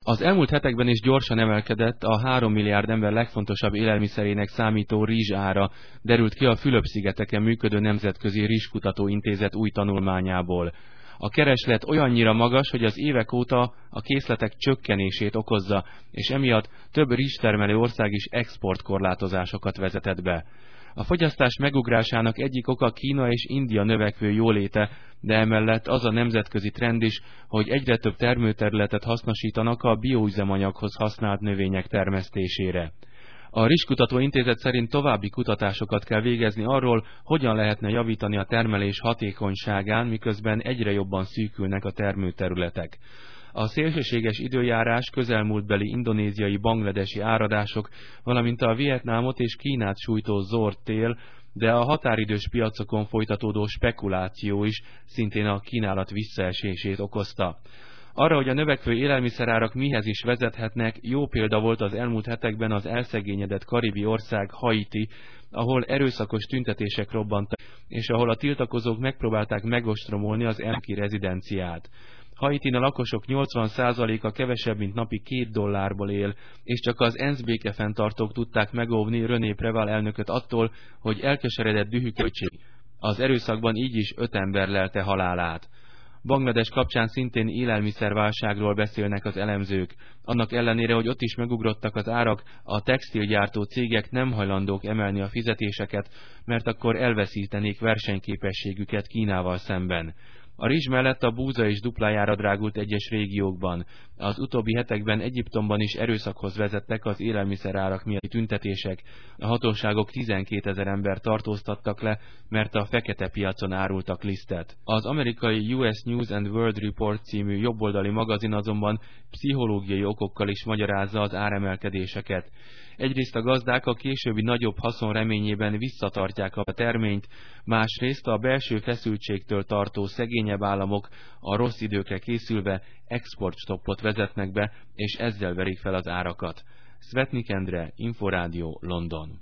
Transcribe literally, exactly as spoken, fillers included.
Az elmúlt hetekben is gyorsan emelkedett a három milliárd ember legfontosabb élelmiszerének számító rizs ára, derült ki a Fülöp-szigeteken működő Nemzetközi Rizskutató Intézet új tanulmányából. A kereslet olyannyira magas, hogy az évek óta a készletek csökkenését okozza, és emiatt több rizstermelő ország is exportkorlátozásokat vezetett be. A fogyasztás megugrásának egyik oka Kína és India növekvő jóléte, de emellett az a nemzetközi trend is, hogy egyre több termőterületet hasznosítanak a bioüzemanyaghoz használt növények termesztésére. A Rizskutató Intézet szerint további kutatásokat kell végezni arról, hogyan lehetne javítani a termelés hatékonyságán, miközben egyre jobban szűkülnek a termőterületek. A szélsőséges időjárás, közelmúltbeli indonéziai bangladesi áradások, valamint a Vietnámot és Kínát sújtó zord tél, de a határidős piacokon folytatódó spekuláció is szintén a kínálat visszaesését okozta. Arra, hogy a növekvő élelmiszerárak mihez is vezethetnek, jó példa volt az elmúlt hetekben az elszegényedett karibi ország Haiti, ahol erőszakos tüntetések robbantak, és ahol a tiltakozók megpróbálták megostromolni az elnöki rezidenciát. Haitin a lakosok nyolcvan százaléka kevesebb, mint napi két dollárból él, és csak az ENSZ békefenntartók tudták megóvni René Préval elnököt attól, hogy elkeseredett dühüköltség. Az erőszakban így is öt ember lelte halálát. Banglades kapcsán szintén élelmiszerválságról beszélnek az elemzők. Annak ellenére, hogy ott is megugrottak az árak, a textilgyártó cégek nem hajlandók emelni a fizetéseket, mert akkor elveszítenék versenyképességüket Kínával szemben. A rizs mellett a búza is duplájára drágult egyes régiókban. Az utóbbi hetekben Egyiptomban is erőszakhoz vezettek az élelmiszerárak miatti tüntetések. A hatóságok tizenkétezer embert tartóztattak le, mert a fekete piacon árultak lisztet. Az amerikai U S News and World Report című jobboldali magazin azonban pszichológiai okokkal is magyarázza az áremelkedéseket. Egyrészt a gazdák a későbbi nagyobb haszon reményében visszatartják a terményt, másrészt a belső feszültségtől tartó szegényebb államok a rossz időkre készülve exportstoppot vezetnek be, és ezzel verik fel az árakat. Svetnik Endre, Inforádió, London.